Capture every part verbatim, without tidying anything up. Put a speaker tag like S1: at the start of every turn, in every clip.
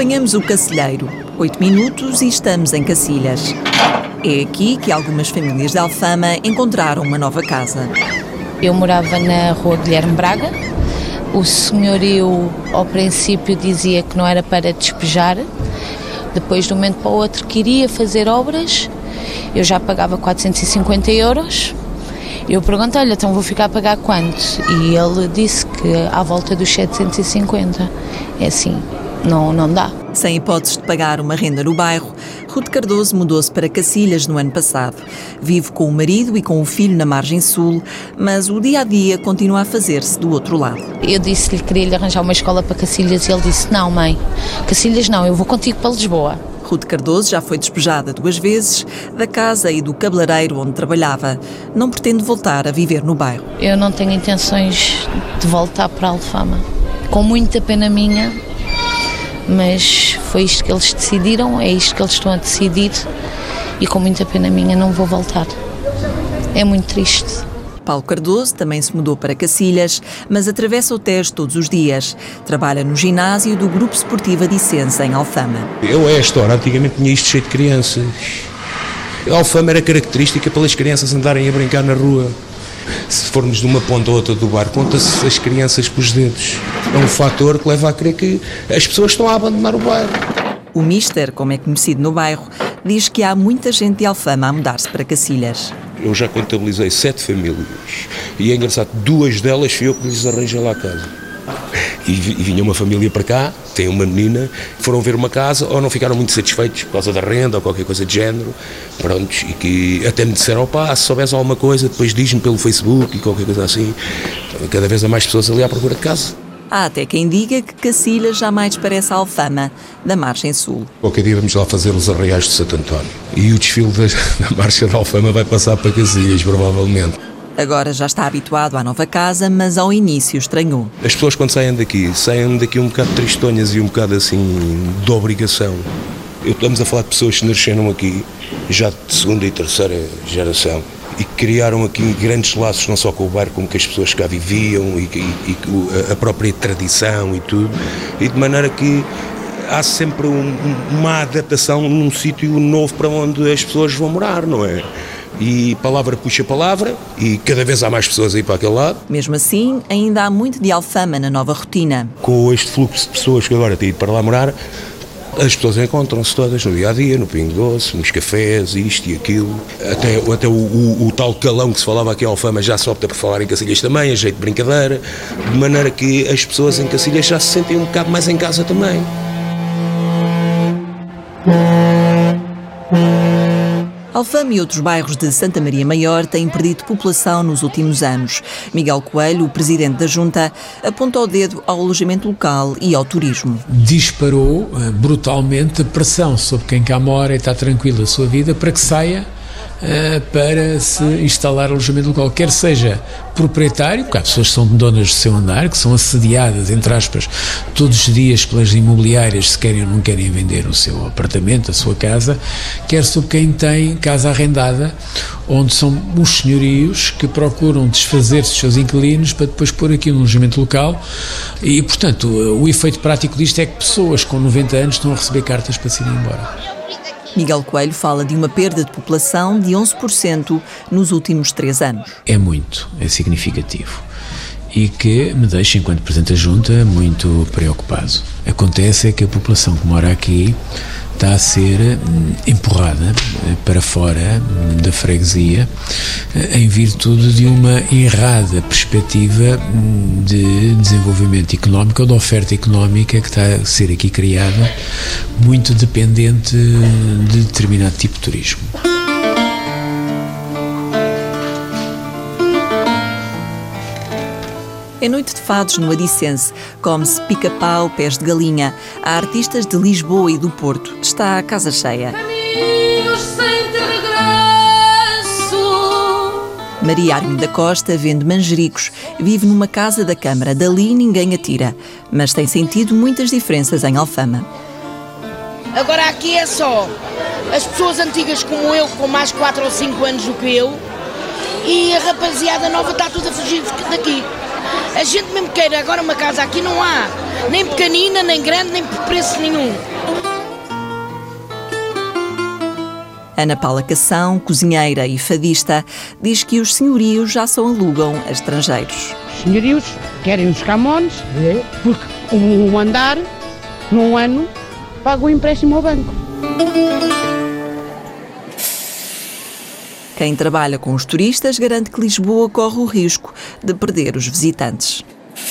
S1: Apanhamos o Cacilheiro. Oito minutos e estamos em Cacilhas. É aqui que algumas famílias de Alfama encontraram uma nova casa.
S2: Eu morava na rua Guilherme Braga. O senhorio, ao princípio, dizia que não era para despejar. Depois, de um momento para o outro, queria fazer obras. Eu já pagava quatrocentos e cinquenta euros. Eu perguntei-lhe, então vou ficar a pagar quanto? E ele disse que à volta dos setecentos e cinquenta. É assim, não, não dá.
S1: Sem hipóteses de pagar uma renda no bairro, Ruth Cardoso mudou-se para Cacilhas no ano passado. Vive com o marido e com o filho na margem sul, mas o dia-a-dia continua a fazer-se do outro lado.
S2: Eu disse-lhe que queria-lhe arranjar uma escola para Cacilhas e ele disse, não mãe, Cacilhas não, eu vou contigo para Lisboa.
S1: Ruth Cardoso já foi despejada duas vezes da casa e do cabeleireiro onde trabalhava. Não pretende voltar a viver no bairro.
S2: Eu não tenho intenções de voltar para Alfama. Com muita pena minha, mas foi isto que eles decidiram, é isto que eles estão a decidir e com muita pena minha não vou voltar. É muito triste.
S1: Paulo Cardoso também se mudou para Cacilhas, mas atravessa o Tejo todos os dias. Trabalha no ginásio do Grupo Esportivo Adicense, em Alfama.
S3: Eu, é esta hora, antigamente tinha isto cheio de crianças. A Alfama era característica pelas crianças andarem a brincar na rua. Se formos de uma ponta a outra do bar, conta-se as crianças pelos dedos. É um fator que leva a crer que as pessoas estão a abandonar o bairro.
S1: O Mister, como é conhecido no bairro, diz que há muita gente de Alfama a mudar-se para Cacilhas.
S3: Eu já contabilizei sete famílias e é engraçado, duas delas fui eu que lhes arranjei lá a casa. E, e vinha uma família para cá, tem uma menina, foram ver uma casa ou não ficaram muito satisfeitos por causa da renda ou qualquer coisa de género, prontos, e que até me disseram, pá, se soubesse alguma coisa, depois diz-me pelo Facebook e qualquer coisa assim. Cada vez há mais pessoas ali à procura de casa.
S1: Há até quem diga que Cacilhas jamais parece a Alfama, da margem sul.
S3: Qualquer dia vamos lá fazer os arraiais de Santo António e o desfile da, da Marcha da Alfama vai passar para Cacilhas, provavelmente.
S1: Agora já está habituado à nova casa, mas ao início estranhou.
S3: As pessoas quando saem daqui, saem daqui um bocado tristonhas e um bocado assim de obrigação. Eu, estamos a falar de pessoas que nasceram aqui já de segunda e terceira geração e que criaram aqui grandes laços não só com o bairro como com as pessoas que cá viviam e, e, e a própria tradição e tudo, e de maneira que há sempre um, uma adaptação num sítio novo para onde as pessoas vão morar, não é? E palavra puxa palavra e cada vez há mais pessoas aí para aquele lado.
S1: Mesmo assim, ainda há muito de Alfama na nova rotina.
S3: Com este fluxo de pessoas que agora têm ido para lá morar, as pessoas encontram-se todas no dia-a-dia, no Pingo Doce, nos cafés, isto e aquilo. Até, até o, o, o tal calão que se falava aqui em Alfama já se opta por falar em Cacilhas também, a jeito de brincadeira, de maneira que as pessoas em Cacilhas já se sentem um bocado mais em casa também.
S1: Alfama e outros bairros de Santa Maria Maior têm perdido população nos últimos anos. Miguel Coelho, o presidente da Junta, aponta o dedo ao alojamento local e ao turismo.
S4: Disparou uh, brutalmente a pressão sobre quem cá mora e está tranquilo a sua vida para que saia uh, para se instalar alojamento local, quer seja proprietário, porque há pessoas que são donas do seu andar, que são assediadas, entre aspas, todos os dias pelas imobiliárias, se querem ou não querem vender o seu apartamento, a sua casa, quer sobre quem tem casa arrendada, onde são os senhorios que procuram desfazer-se dos seus inquilinos para depois pôr aqui um alojamento local e, portanto, o efeito prático disto é que pessoas com noventa anos estão a receber cartas para se irem embora.
S1: Miguel Coelho fala de uma perda de população de onze por cento nos últimos três anos.
S4: É muito, é significativo e que me deixa, enquanto Presidente da Junta, muito preocupado. Acontece é que a população que mora aqui está a ser hum, empurrada para fora hum, da freguesia em virtude de uma errada perspectiva hum, de desenvolvimento económico ou de oferta económica que está a ser aqui criada, muito dependente de determinado tipo de turismo.
S1: É noite de fados no Adicense. Come-se pica-pau, pés de galinha. Há artistas de Lisboa e do Porto. Está a casa cheia.
S5: Caminhos sem regresso.
S1: Maria Armin da Costa vende manjericos. Vive numa casa da Câmara. Dali ninguém atira. Mas tem sentido muitas diferenças em Alfama.
S6: Agora aqui é só as pessoas antigas como eu, com mais quatro ou cinco anos do que eu, e a rapaziada nova está tudo a fugir daqui. A gente mesmo queira agora uma casa aqui não há, nem pequenina, nem grande, nem por preço nenhum.
S1: Ana Paula Cação, cozinheira e fadista, diz que os senhorios já só alugam a estrangeiros.
S6: Os senhorios querem os camões, porque o andar, num ano, paga o empréstimo ao banco.
S1: Quem trabalha com os turistas garante que Lisboa corre o risco de perder os visitantes.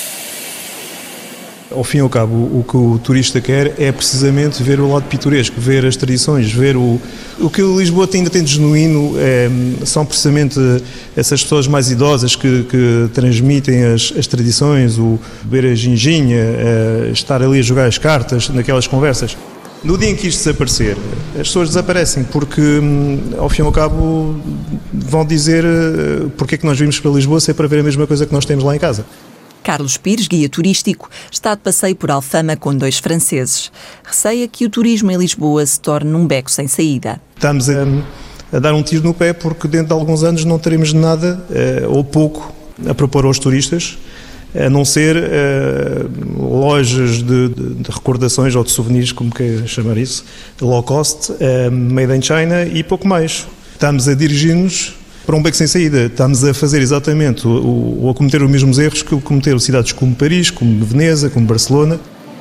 S7: Ao fim e ao cabo, o que o turista quer é precisamente ver o lado pitoresco, ver as tradições, ver o... O que Lisboa ainda tem de genuíno é, são precisamente essas pessoas mais idosas que, que transmitem as, as tradições, o beber a ginginha, é, estar ali a jogar as cartas naquelas conversas. No dia em que isto desaparecer, as pessoas desaparecem porque, ao fim e ao cabo, vão dizer porque é que nós vimos para Lisboa se é para ver a mesma coisa que nós temos lá em casa.
S1: Carlos Pires, guia turístico, está de passeio por Alfama com dois franceses. Receia que o turismo em Lisboa se torne um beco sem saída.
S7: Estamos a, a dar um tiro no pé porque dentro de alguns anos não teremos nada, ou pouco, a propor aos turistas, a não ser uh, lojas de, de, de recordações ou de souvenirs, como quer chamar isso, low cost, uh, made in China e pouco mais. Estamos a dirigir-nos para um beco sem saída. Estamos a fazer exatamente, ou a cometer os mesmos erros que cometeram cidades como Paris, como Veneza, como Barcelona.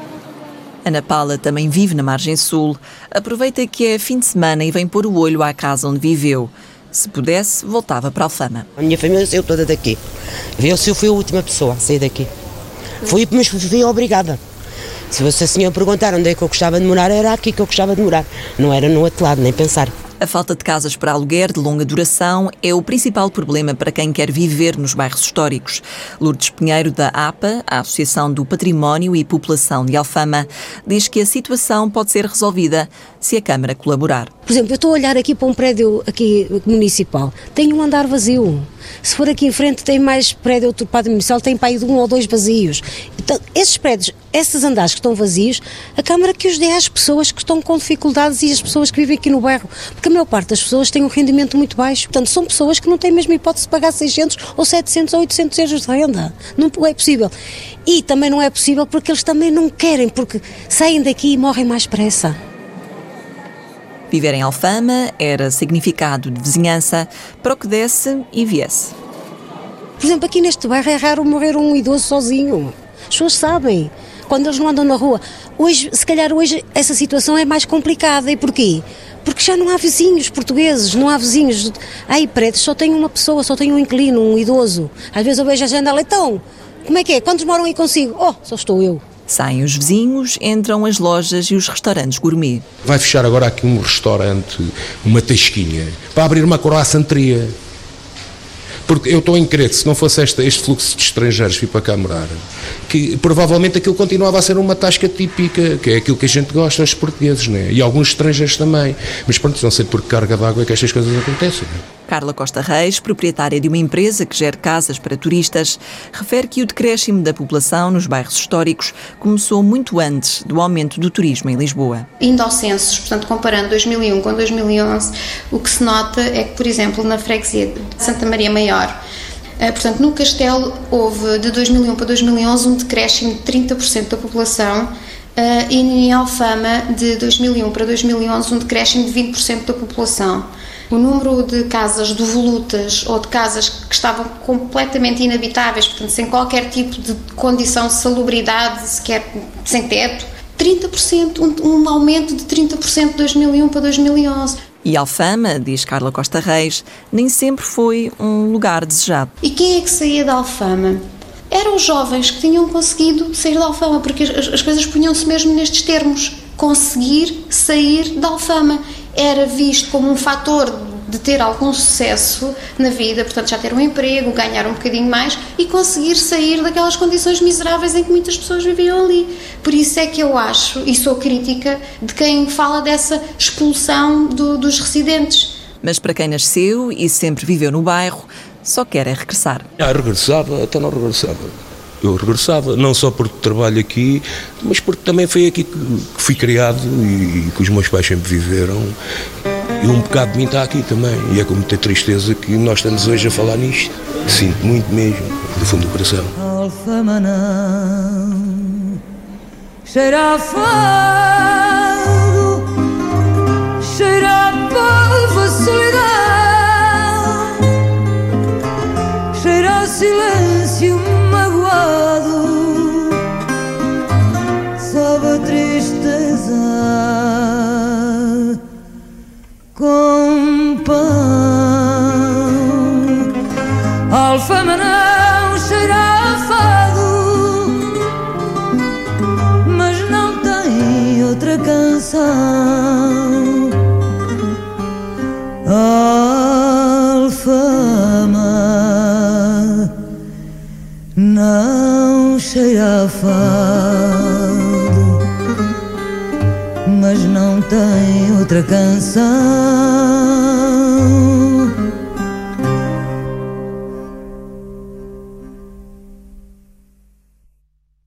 S1: Ana Paula também vive na margem sul. Aproveita que é fim de semana e vem pôr o olho à casa onde viveu. Se pudesse, voltava para Alfama.
S8: A minha família saiu toda daqui. Eu fui a última pessoa a sair daqui. Fui, mas fui obrigada. Se você assim eu perguntar onde é que eu gostava de morar, era aqui que eu gostava de morar. Não era no outro lado, nem pensar.
S1: A falta de casas para aluguer de longa duração é o principal problema para quem quer viver nos bairros históricos. Lourdes Pinheiro, da A P A, a Associação do Património e População de Alfama, diz que a situação pode ser resolvida se a Câmara colaborar.
S9: Por exemplo, eu estou a olhar aqui para um prédio aqui municipal, tem um andar vazio. Se for aqui em frente tem mais prédio ocupado municipal, tem para aí de um ou dois vazios. Então, esses prédios, esses andares que estão vazios, a Câmara que os dê às pessoas que estão com dificuldades e às pessoas que vivem aqui no bairro, porque a maior parte das pessoas tem um rendimento muito baixo. Portanto, são pessoas que não têm mesmo hipótese de pagar seiscentos ou setecentos ou oitocentos euros de renda. Não é possível. E também não é possível porque eles também não querem, porque saem daqui e morrem mais depressa.
S1: Viver em Alfama era significado de vizinhança para o que desse e viesse.
S9: Por exemplo, aqui neste bairro é raro morrer um idoso sozinho. As pessoas sabem, quando eles não andam na rua. Hoje, se calhar hoje, essa situação é mais complicada. E porquê? Porque já não há vizinhos portugueses, não há vizinhos. Aí prédios só tem uma pessoa, só tem um inquilino, um idoso. Às vezes eu vejo a gente ali, então, como é que é? Quantos moram aí consigo? Oh, só estou eu.
S1: Saem os vizinhos, entram as lojas e os restaurantes gourmet.
S3: Vai fechar agora aqui um restaurante, uma tasquinha, para abrir uma croissanteria. Porque eu estou em crer que se não fosse este, este fluxo de estrangeiros vir para cá morar, que provavelmente aquilo continuava a ser uma tasca típica, que é aquilo que a gente gosta, os portugueses, né? E alguns estrangeiros também. Mas pronto, não sei por que carga d'água é que estas coisas acontecem. Né?
S1: Carla Costa Reis, proprietária de uma empresa que gera casas para turistas, refere que o decréscimo da população nos bairros históricos começou muito antes do aumento do turismo em Lisboa.
S10: Indo aos censos, portanto, comparando dois mil e um com dois mil e onze, o que se nota é que, por exemplo, na freguesia de Santa Maria Maior, portanto, no Castelo houve de dois mil e um para dois mil e onze um decréscimo de trinta por cento da população e em Alfama, de dois mil e um para dois mil e onze, um decréscimo de vinte por cento da população. O número de casas devolutas ou de casas que estavam completamente inabitáveis, portanto, sem qualquer tipo de condição de salubridade, sequer sem teto, trinta por cento, um, um aumento de trinta por cento de dois mil e um para dois mil e onze.
S1: E Alfama, diz Carla Costa Reis, nem sempre foi um lugar desejado.
S10: E quem é que saía da Alfama? Eram os jovens que tinham conseguido sair da Alfama, porque as, as coisas punham-se mesmo nestes termos. Conseguir sair da Alfama era visto como um fator de ter algum sucesso na vida, portanto já ter um emprego, ganhar um bocadinho mais e conseguir sair daquelas condições miseráveis em que muitas pessoas viviam ali. Por isso é que eu acho, e sou crítica, de quem fala dessa expulsão do, dos residentes.
S1: Mas para quem nasceu e sempre viveu no bairro, só quer é regressar.
S3: Ah, regressava, até não regressava. Eu regressava, não só porque trabalho aqui, mas porque também foi aqui que fui criado e que os meus pais sempre viveram. E um bocado de mim está aqui também. E é com muita tristeza que nós estamos hoje a falar nisto. Sinto muito mesmo, do fundo do coração.
S5: Alfama não cheira a fado, cheira a polvo Alfama não cheira a fado, mas não tem outra canção. Alfama não cheira a fado, mas não tem outra canção.